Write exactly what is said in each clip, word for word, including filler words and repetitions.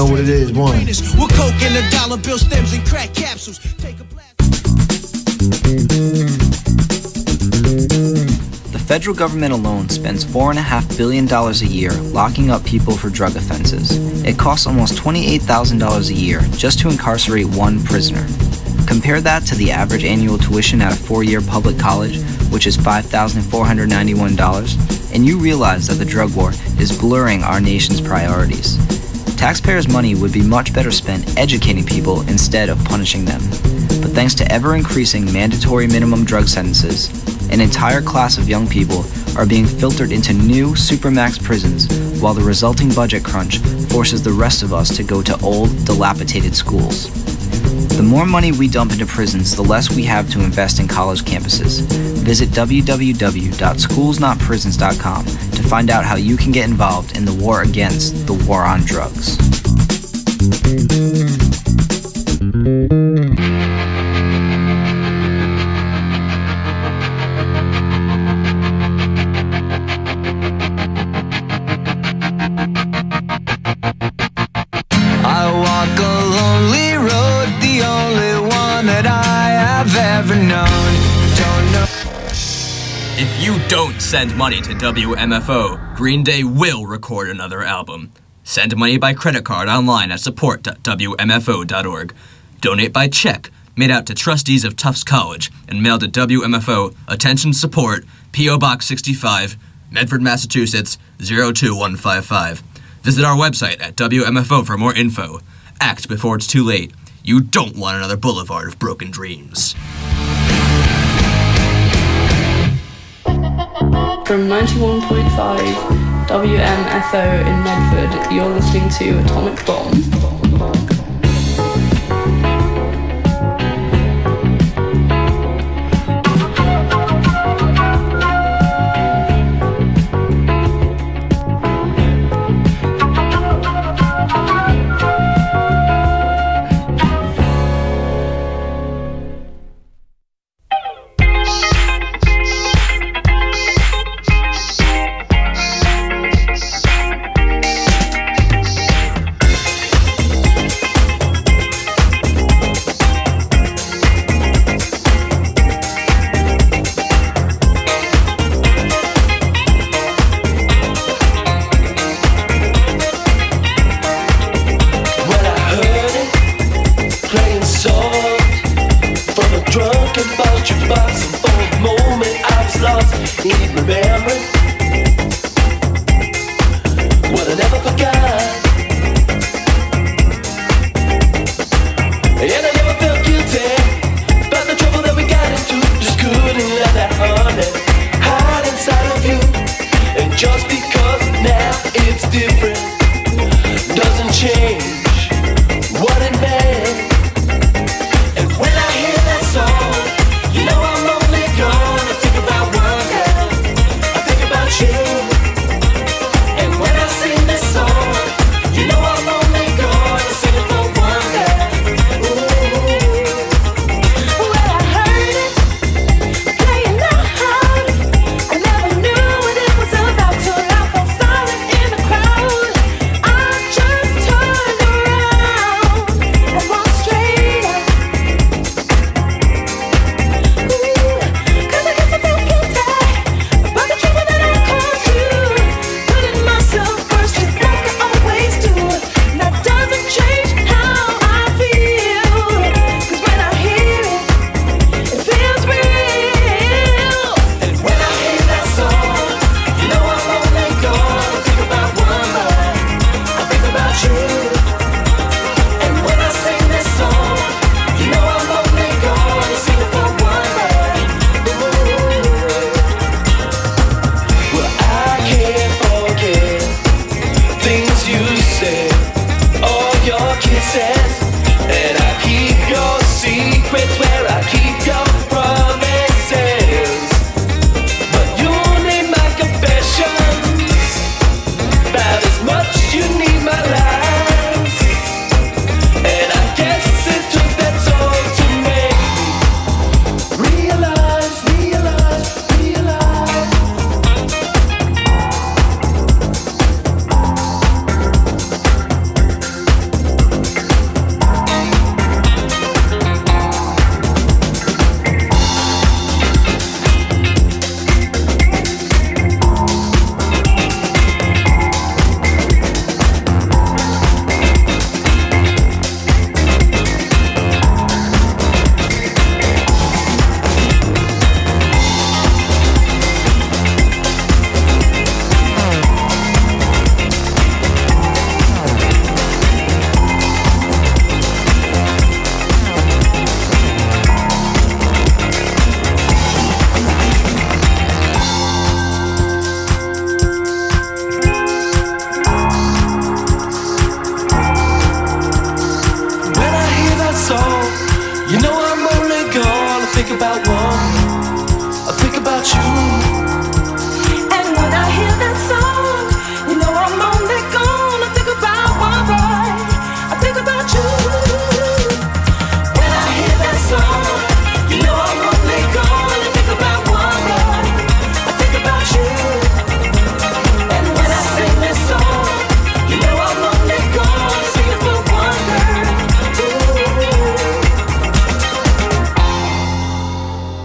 Know what it is, one. With coke and the dollar bill stems and crack capsules. Take a blast. The federal government alone spends four point five billion dollars a year locking up people for drug offenses. It costs almost twenty-eight thousand dollars a year just to incarcerate one prisoner. Compare that to the average annual tuition at a four-year public college, which is five thousand four hundred ninety-one dollars, and you realize that the drug war is blurring our nation's priorities. Taxpayers' money would be much better spent educating people instead of punishing them. But thanks to ever-increasing mandatory minimum drug sentences, an entire class of young people are being filtered into new supermax prisons, while the resulting budget crunch forces the rest of us to go to old, dilapidated schools. The more money we dump into prisons, the less we have to invest in college campuses. Visit w w w dot schools not prisons dot com to find out how you can get involved in the war against the war on drugs. I walk a lonely road, the only one that I have ever known. Don't know. If you don't send money to W M F O, Green Day will record another album. Send money by credit card online at support dot w m f o dot org. Donate by check, made out to trustees of Tufts College, and mailed to W M F O, Attention Support, P O Box sixty-five, Medford, Massachusetts, zero two one five five. Visit our website at W M F O for more info. Act before it's too late. You don't want another boulevard of broken dreams. From ninety-one point five W M F O in Medford, you're listening to Atomic Bomb. about one, I think about you. And when I hear that song, you know I'm only gonna think about one boy. I think about you. When I hear that song, you know I'm only gonna think about one boy. I think about you. And when I sing this song, you know I'm only gonna sing it for one girl. Ooh.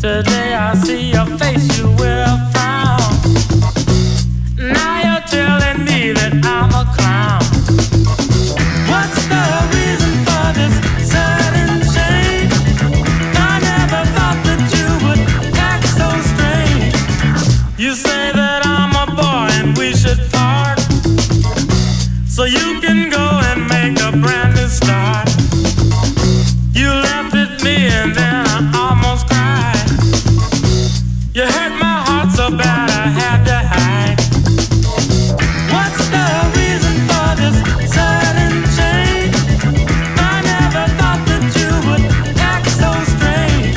Today I see your face, you will frown. Now you're telling me that I'm a clown. What's the reason for this sudden change? I never thought that you would act so strange. You say that I'm a boy and we should part, so you can go and make a brand new start. You laughed at me and then I almost cried. You hurt my heart so bad I had to hide. What's the reason for this sudden change? I never thought that you would act so strange.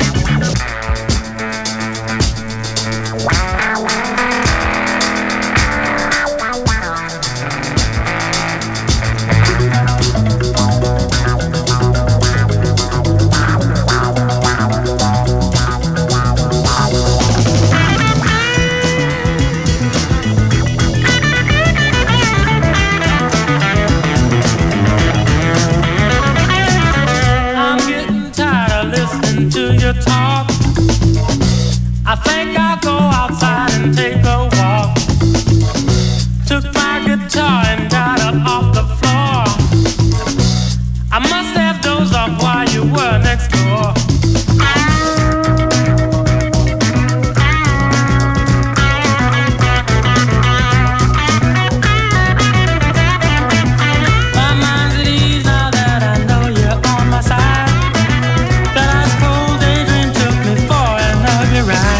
I'm getting tired of listening to your talk. I think I'll go outside and take a walk. Took my guitar and got up off the floor. I must have dozed off while you were next door. My mind's at ease now that I know you're on my side. That ice cold daydream took me for an ugly ride.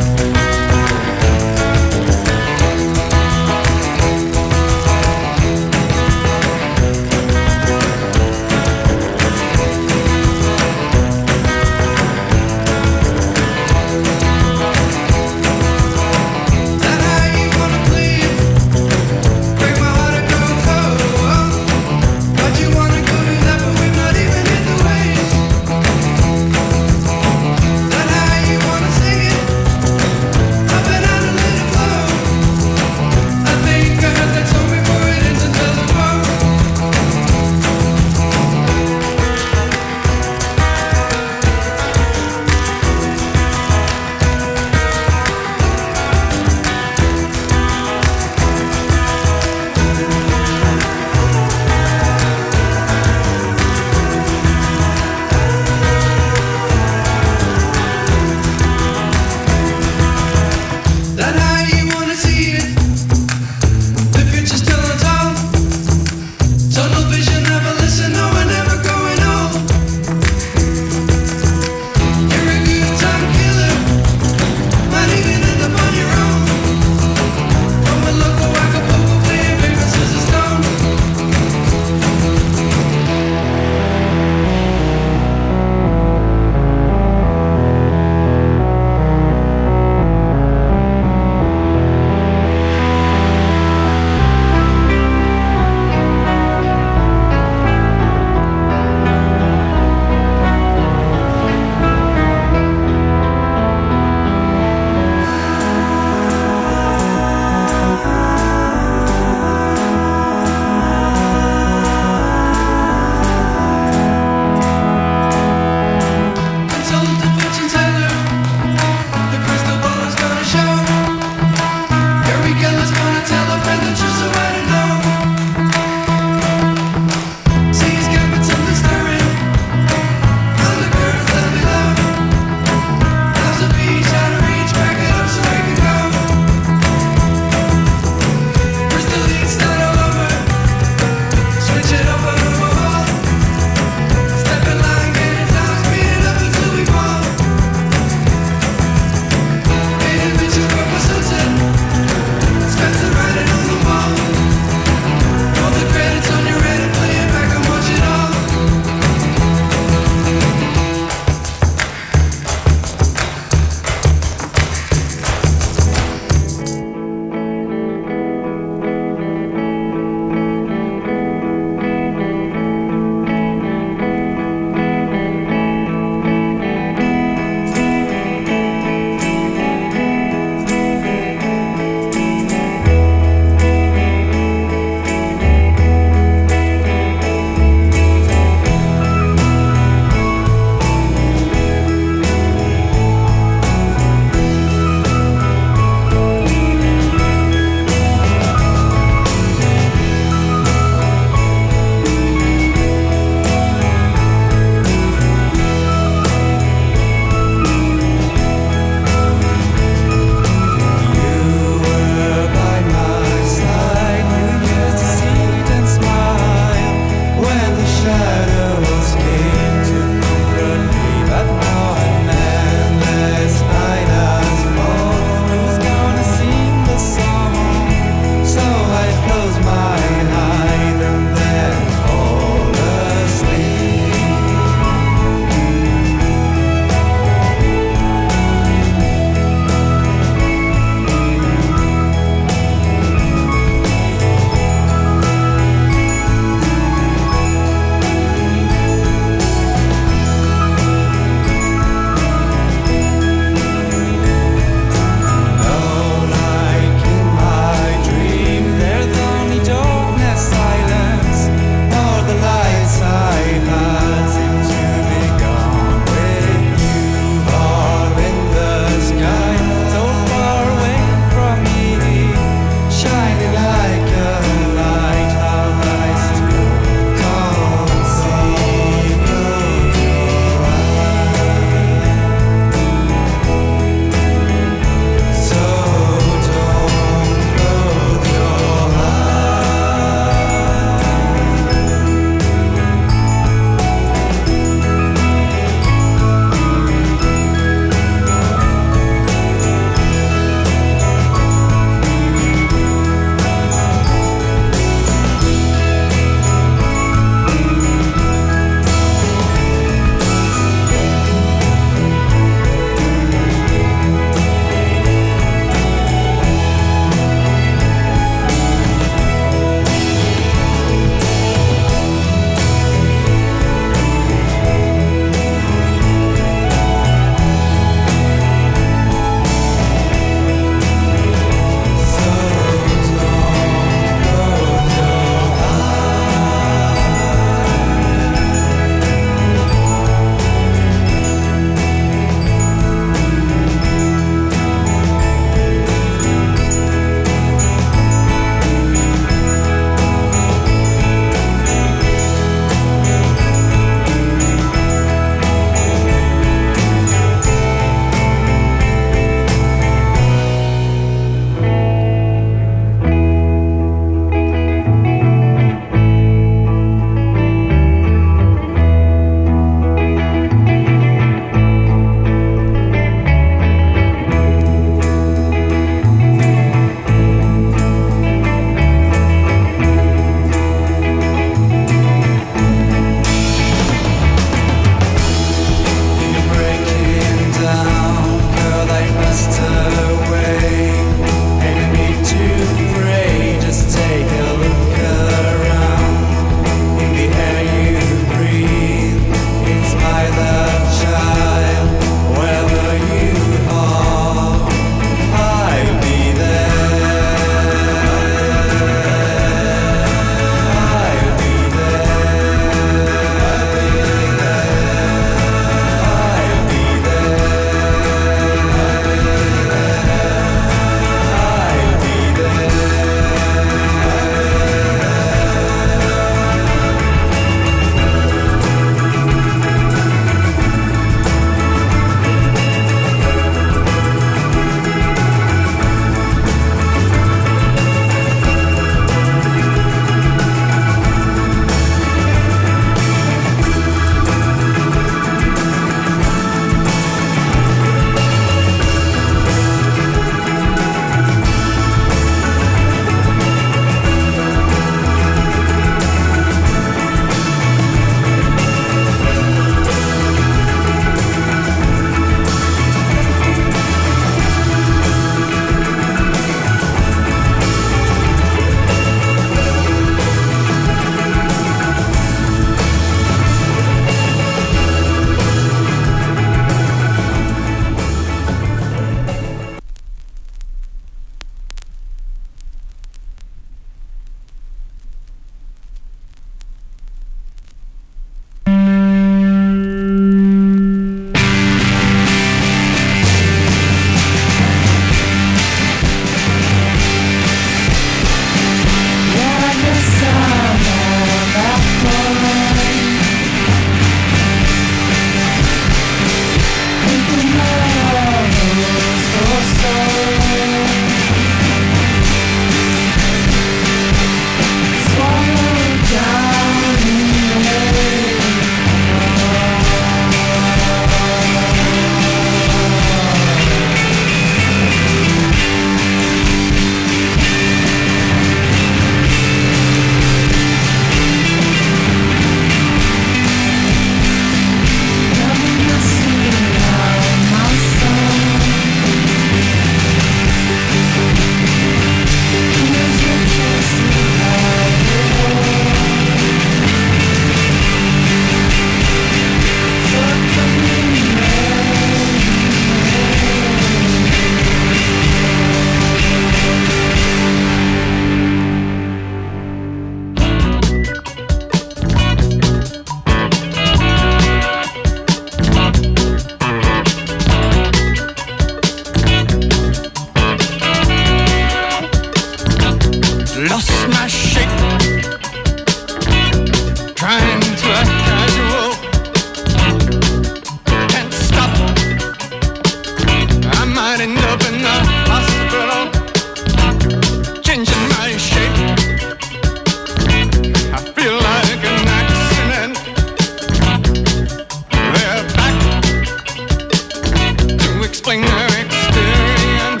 explain their experience.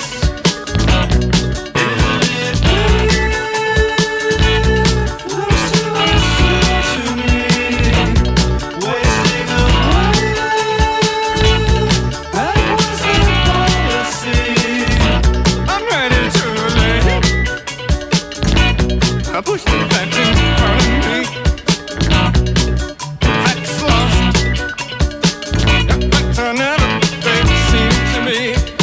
I push the fence in front of me. Facts lost. Facts are never they seem to me.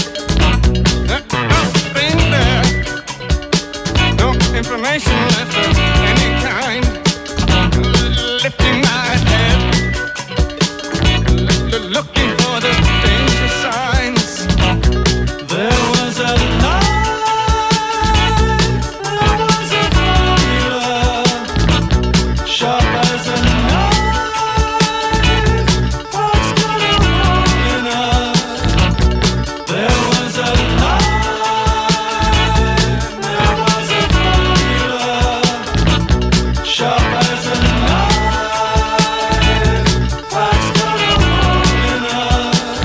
Nothing there. No information left of any kind. Lifting my head. L- looking for the danger signs. There was a light. Sharp as a knife, fox got a hole in her. There was a line, there was a formula. Sharp as a knife, fox got a hole in her.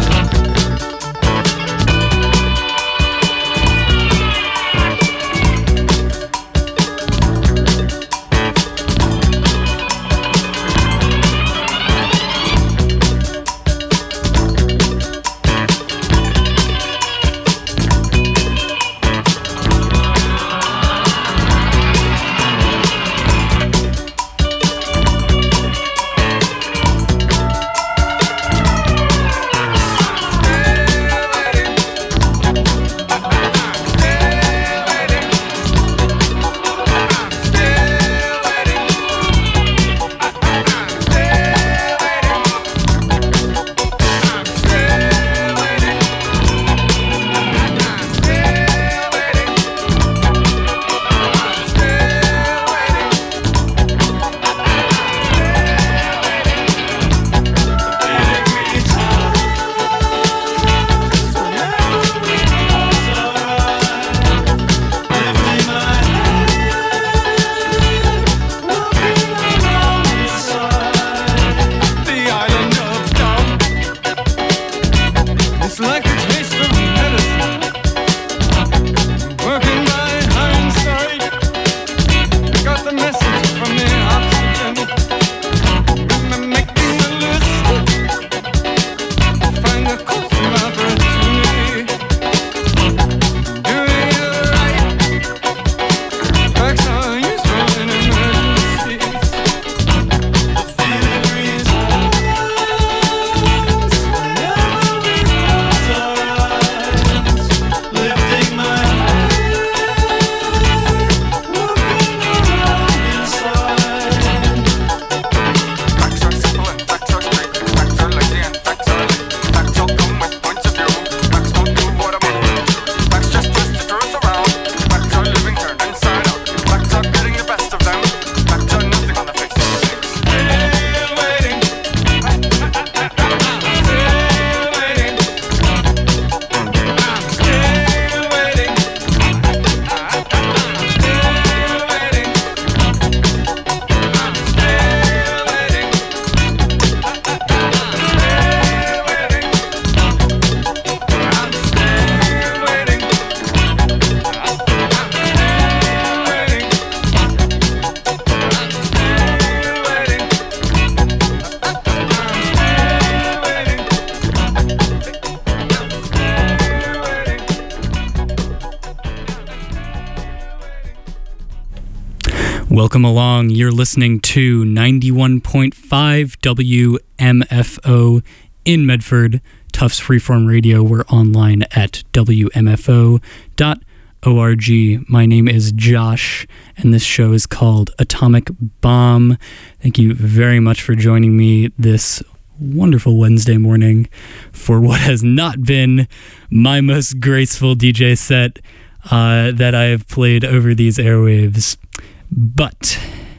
Welcome along. You're listening to ninety-one point five W M F O in Medford, Tufts Freeform Radio. We're online at W M F O dot org. My name is Josh, and this show is called Atomic Bomb. Thank you very much for joining me this wonderful Wednesday morning for what has not been my most graceful D J set uh, that I have played over these airwaves. But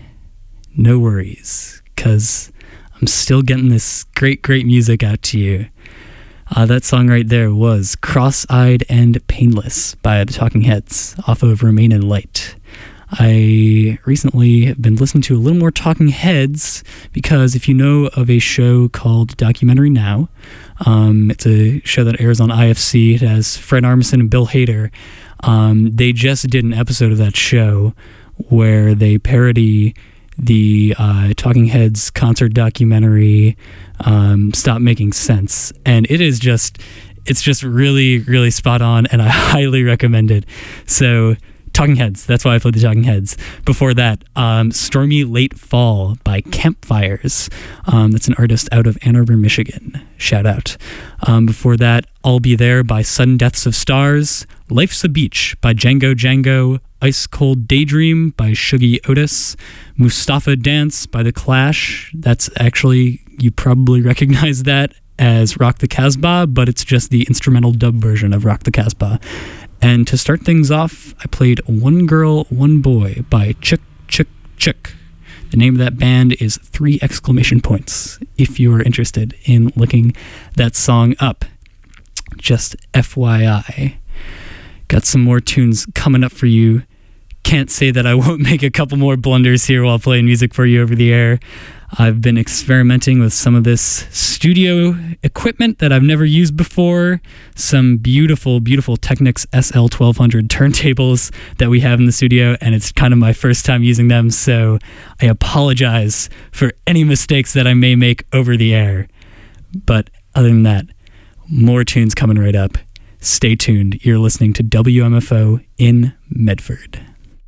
no worries, because I'm still getting this great, great music out to you. Uh, that song right there was Cross-Eyed and Painless by the Talking Heads off of Remain in Light. I recently have been listening to a little more Talking Heads because if you know of a show called Documentary Now, um, it's a show that airs on I F C. It has Fred Armisen and Bill Hader. Um, they just did an episode of that show where they parody the uh, Talking Heads concert documentary, um, Stop Making Sense. And it is just, it's just really, really spot on, and I highly recommend it. So, Talking Heads, that's why I played the Talking Heads. Before that, um, Stormy Late Fall by Campfires. Um, that's an artist out of Ann Arbor, Michigan. Shout out. Um, before that, I'll Be There by Sudden Deaths of Stars. Life's a Beach by Django Django. Ice Cold Daydream by Shuggy Otis. Mustafa Dance by The Clash. That's actually, you probably recognize that as Rock the Casbah, but it's just the instrumental dub version of Rock the Casbah. And to start things off, I played One Girl, One Boy by Chick Chick Chick. The name of that band is three exclamation points, if you are interested in looking that song up. Just F Y I. Got some more tunes coming up for you. Can't say that I won't make a couple more blunders here while playing music for you over the air. I've been experimenting with some of this studio equipment that I've never used before. Some beautiful, beautiful Technics S L twelve hundred turntables that we have in the studio, and it's kind of my first time using them, so I apologize for any mistakes that I may make over the air. But other than that, more tunes coming right up. Stay tuned. You're listening to W M F O in Medford.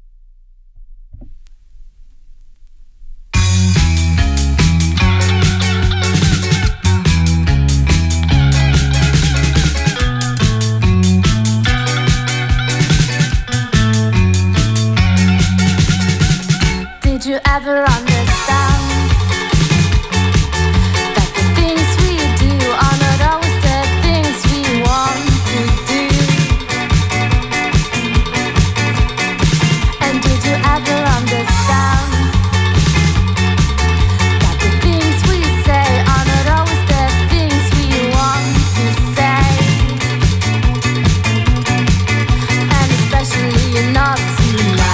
Did you ever understand that the things we do are not always the things we want to do? And did you ever understand that the things we say are not always the things we want to say? And especially not tonight.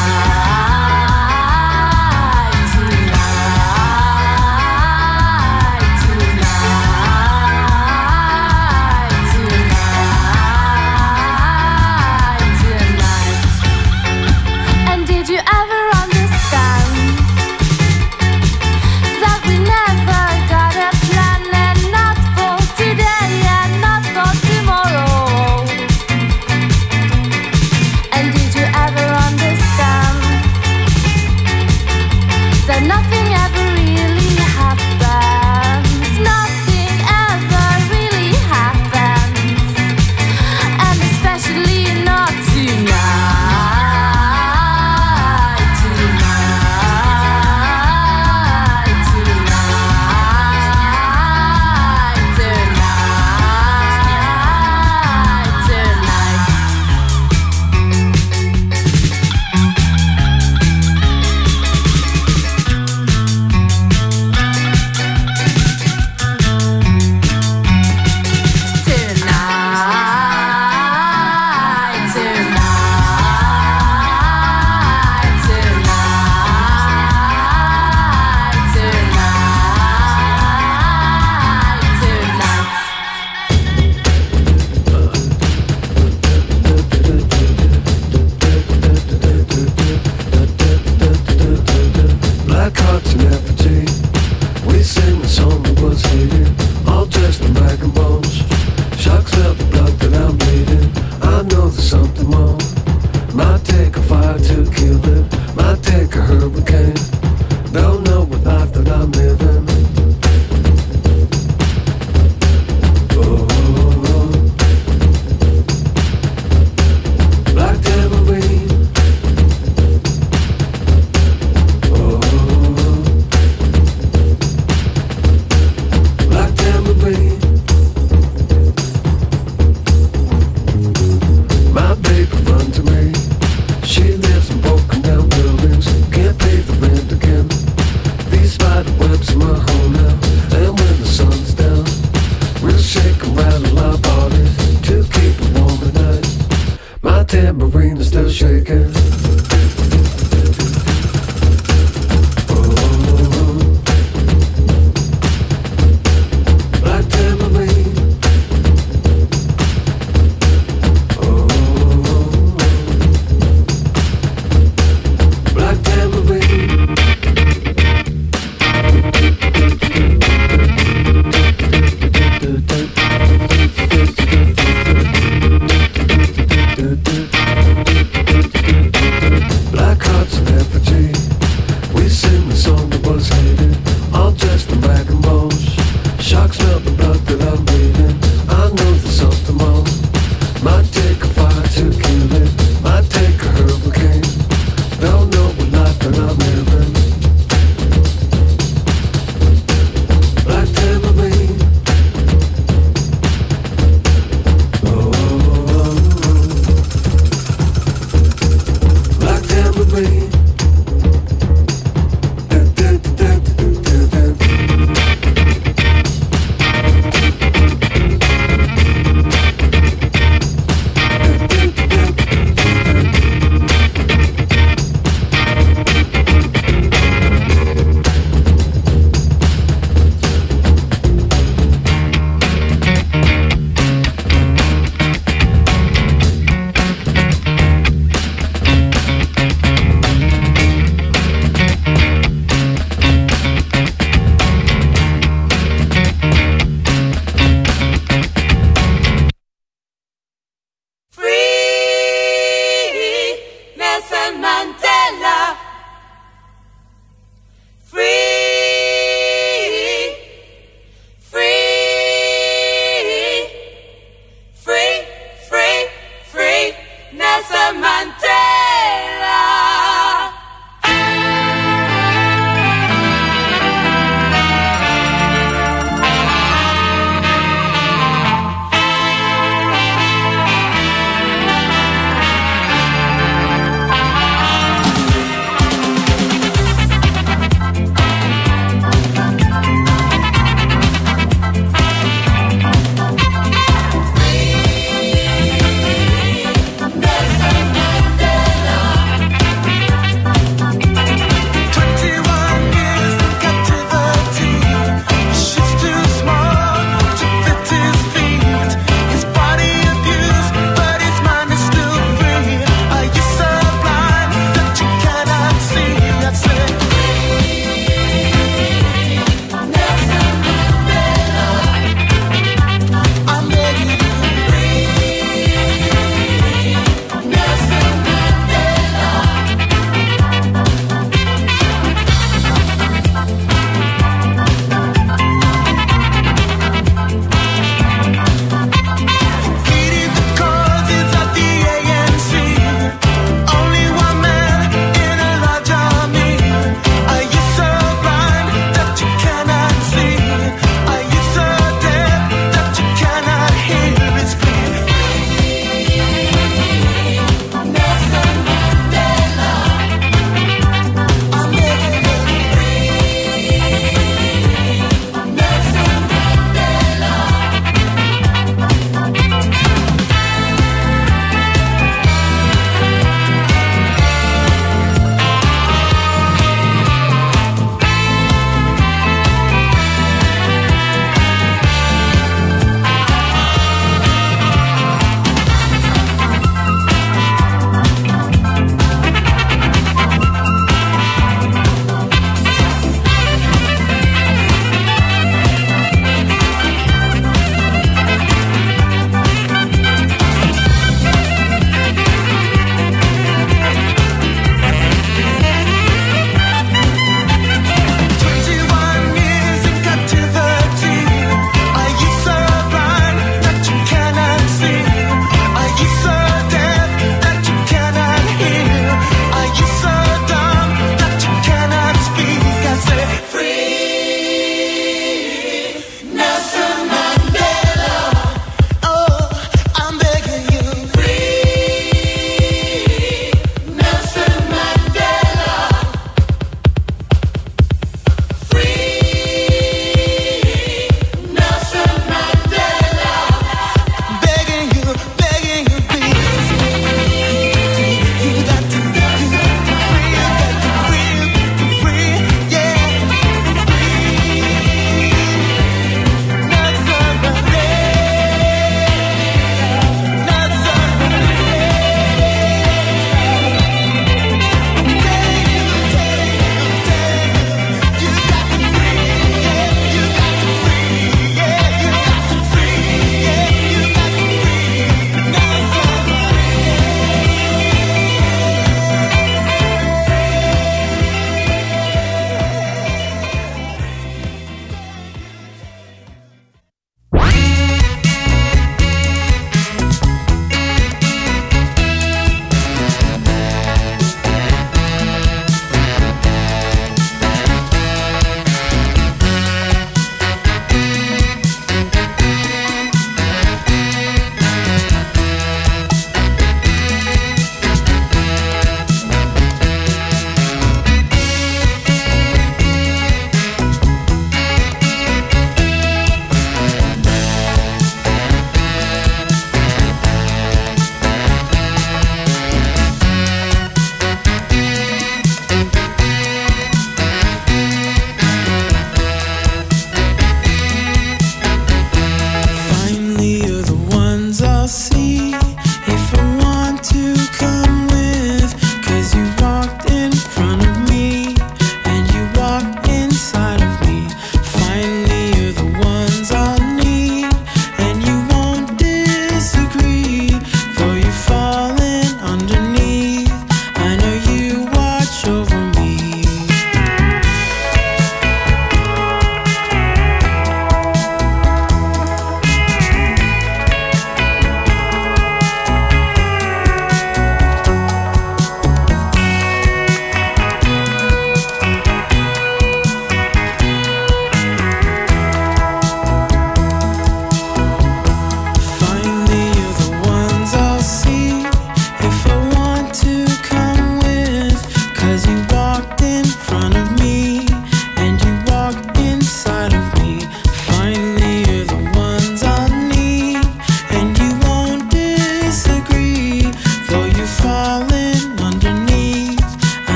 tambourine is still shaking.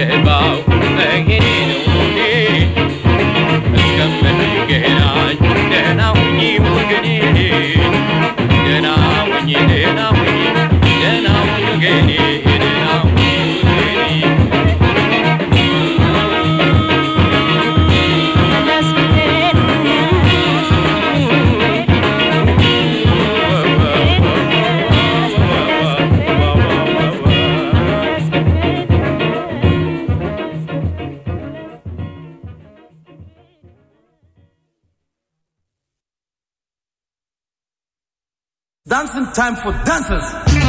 Dancing time for dancers.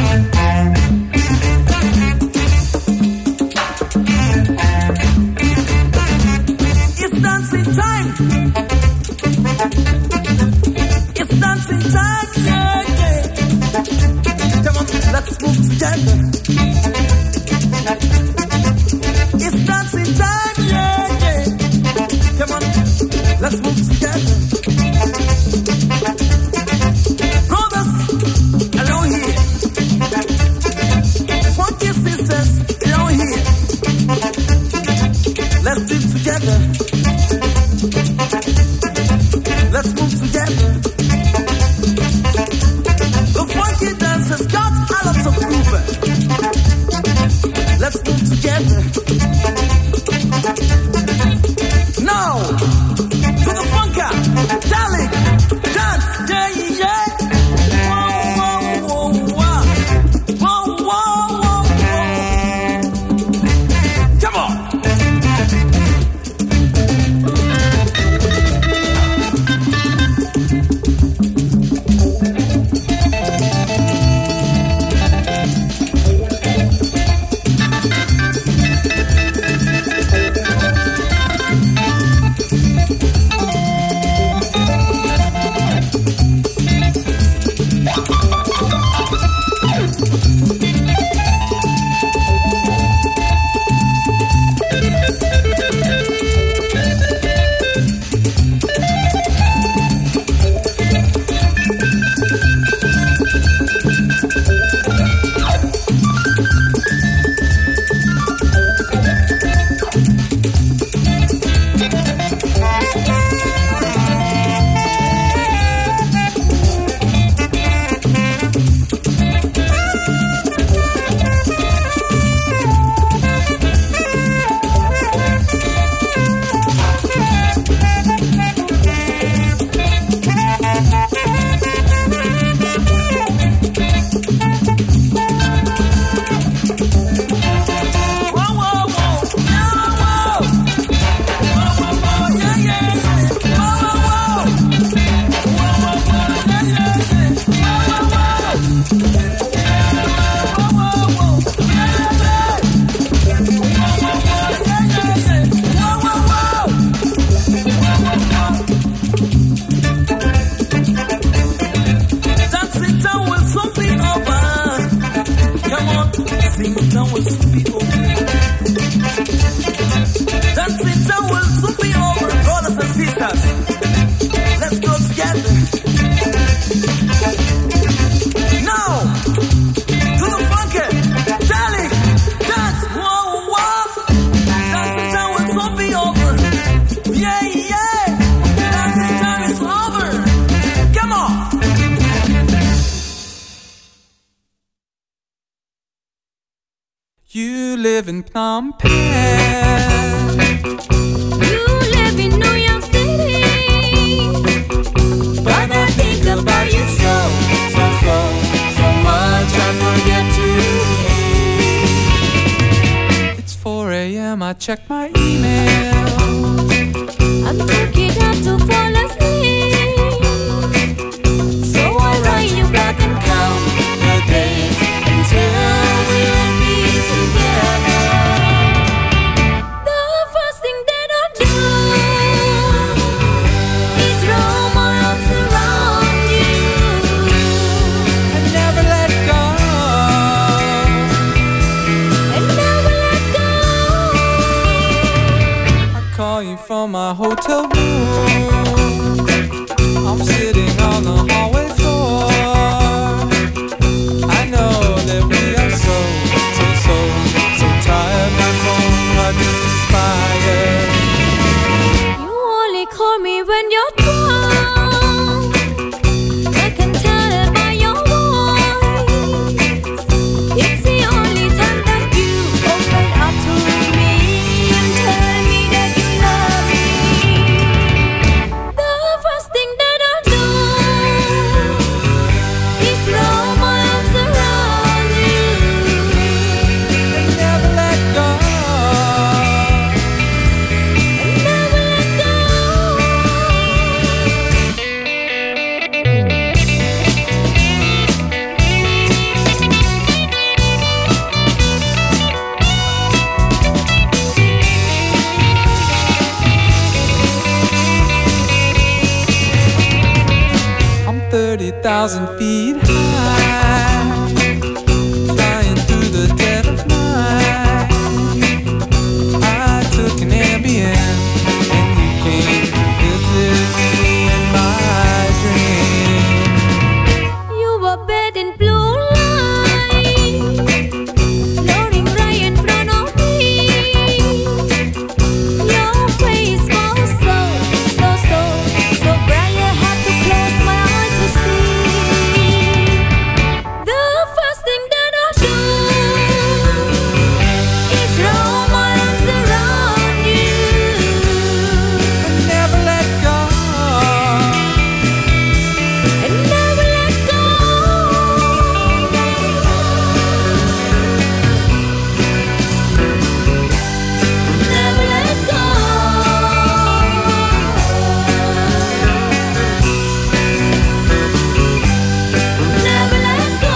It's dancing time. It's dancing time, yeah, yeah. Come on, let's move together. It's dancing time, yeah, yeah. Come on, let's move together. Brothers, along here. Funky sisters, along here. Let's do it together. Let's move together. The funky dancers got a lot of movement. Let's move together. Now, to the funka, darling, dance, yeah, yeah. You live in Phnom Penh. You live in New York City. But I think about you so, so, so, so much I forget to eat. It's four a.m. I check my email. I'm taking time to fall asleep. So I write you back and count the days until we'll be together. The first thing that I do is throw my arms around you and never let go, and never let go. I call you from my hotel room. I'm sitting on the hallway floor. I know that we are so, so, so, so tired. My phone, my thousand feet high, flying through the dead of night. I took an Ambien, and you came to visit me in my dream. You were bathed in blue light, floating right in front of me. Your face was so, so, so, so bright I had to close my eyes to see. The first thing that I do is throw my arms around you. And never let go. And never let go. Never let go. Never let go.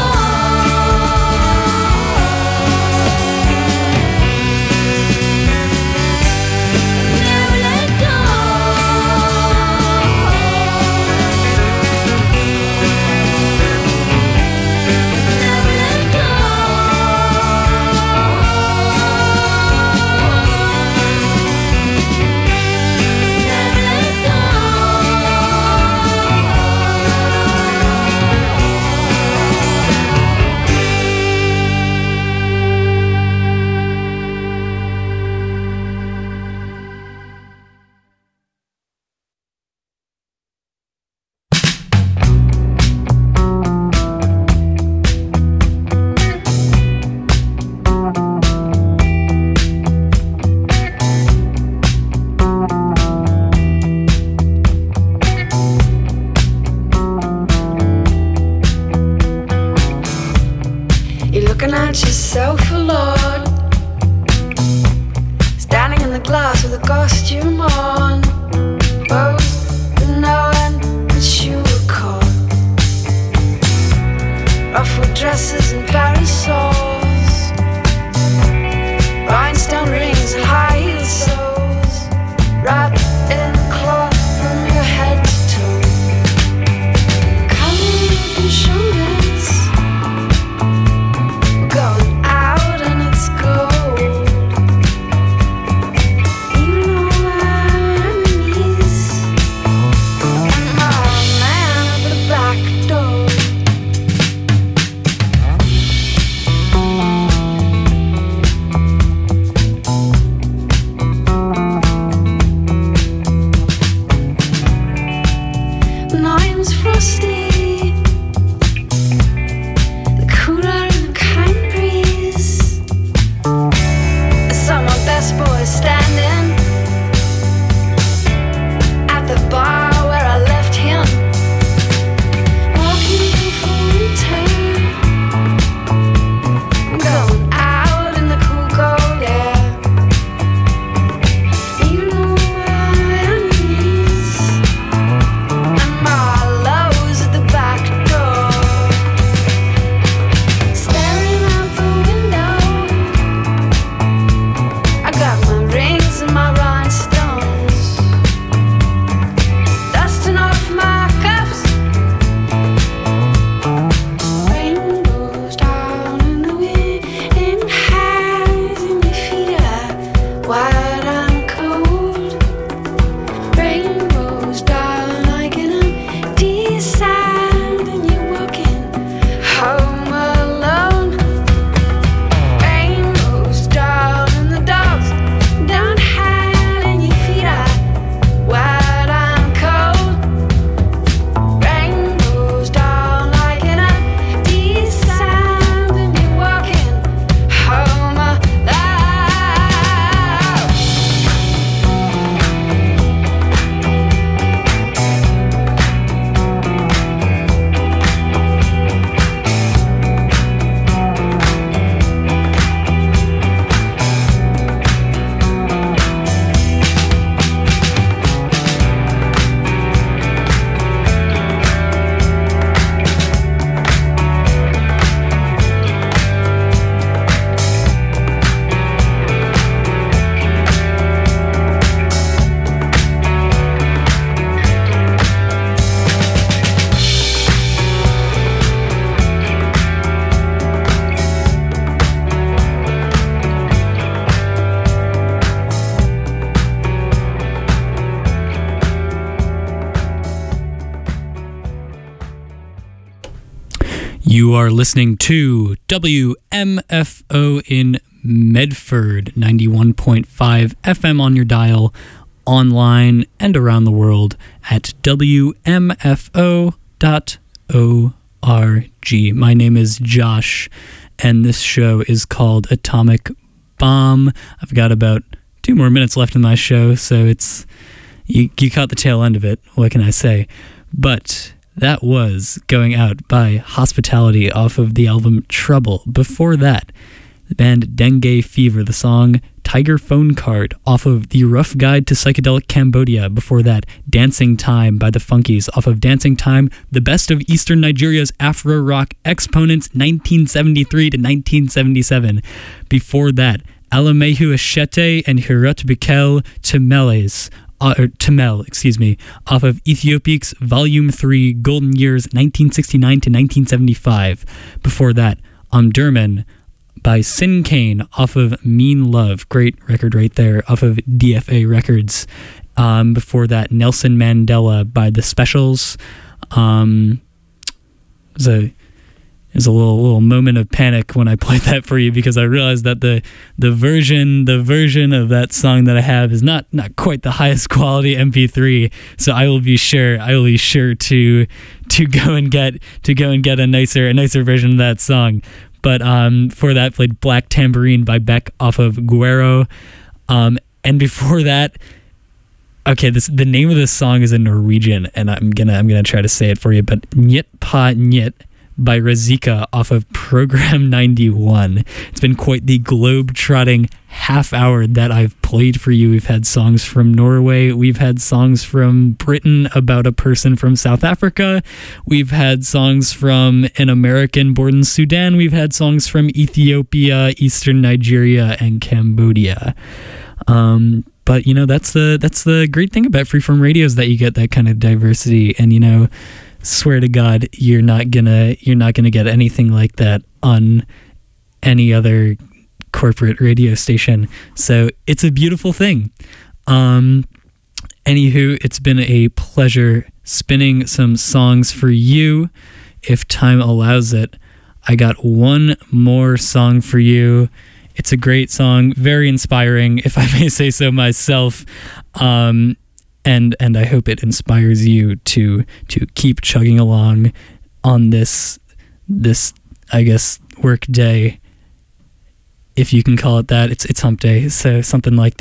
Never let go. Never let go. Never let go. You're looking at yourself a lot, standing in the glass with a costume on, both knowing that you were caught. Ruffled dresses and parasols, rhinestone rings and high heel soles, wrapped in cloth from your head to toe. Covered in shoulders, going out and it's gold. Even all my enemies, and my man over the back door. Night was frosty, the cool air and the kind breeze. I saw my best boy standing at the bar where I left him, walking in for winter, going out in the cool cold air. You know my enemies, and my lows at the back door. Staring out the window, I got my rings and my rhinestones, dusting off my cuffs. Rainbows down in the wind, in hands and your feet are wide and cold. Rainbows down like an empty sand, and you're walking home alone. Rainbows down and the dogs don't hide, and your feet are wide and cold. Rainbows down like an empty sand, and you're walking home alone. You are listening to W M F O in Medford, ninety-one point five F M on your dial, online and around the world at W M F O dot org. My name is Josh, and this show is called Atomic Bomb. I've got about two more minutes left in my show, so it's you, you caught the tail end of it. What can I say? But that was Going Out by Hospitality off of the album Trouble. Before that, the band Dengue Fever, the song Tiger Phone Card off of The Rough Guide to Psychedelic Cambodia. Before that, Dancing Time by the Funkies off of Dancing Time, the best of Eastern Nigeria's Afro rock exponents nineteen seventy-three to nineteen seventy-seven. Before that, Alamehu Ashete and Hirut Bikel Temeles, uh, or Temel, excuse me, off of Ethiopics Volume three, Golden Years nineteen sixty-nine to nineteen seventy-five. Before that, Omdurman by Sin Kane off of Mean Love. Great record right there off of D F A Records. Um, before that, Nelson Mandela by The Specials. Um, it was a, it was a little little moment of panic when I played that for you, because I realized that the the version the version of that song that I have is not not quite the highest quality M P three. So I will be sure I will be sure to to go and get to go and get a nicer a nicer version of that song. But um, for that, played Black Tambourine by Beck off of Guero. Um, and before that, okay, this the name of this song is in Norwegian, and I'm gonna I'm gonna try to say it for you. But Nyet Pa Nyet by Razika off of Program ninety-one. It's been quite the globe-trotting half hour that I've played for you. We've had songs from Norway. We've had songs from Britain about a person from South Africa. We've had songs from an American born in Sudan. We've had songs from Ethiopia, Eastern Nigeria, and Cambodia. Um, but, you know, that's the that's the great thing about freeform radio, is that you get that kind of diversity. And, you know, swear to God, you're not gonna you're not gonna get anything like that on any other corporate radio station. So it's a beautiful thing. Um, anywho, it's been a pleasure spinning some songs for you. If time allows it, I got one more song for you. It's a great song, very inspiring, if I may say so myself. Um, And and I hope it inspires you to to keep chugging along on this this I guess work day, if you can call it that. It's it's hump day, so something like